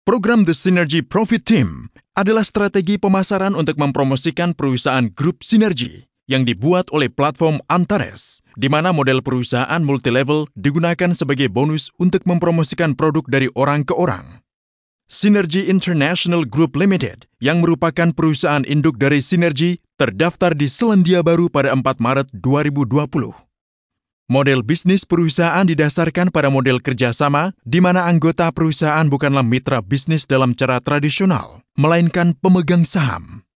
Program The Synergy Profit Team adalah strategi pemasaran untuk mempromosikan perusahaan grup Sinergi yang dibuat oleh platform Antares, di mana model perusahaan multilevel digunakan sebagai bonus untuk mempromosikan produk dari orang ke orang. Synergy International Group Limited, yang merupakan perusahaan induk dari Sinergi, terdaftar di Selandia Baru pada 4 Maret 2020. Model bisnis perusahaan didasarkan pada model kerjasama, di mana anggota perusahaan bukanlah mitra bisnis dalam cara tradisional, melainkan pemegang saham.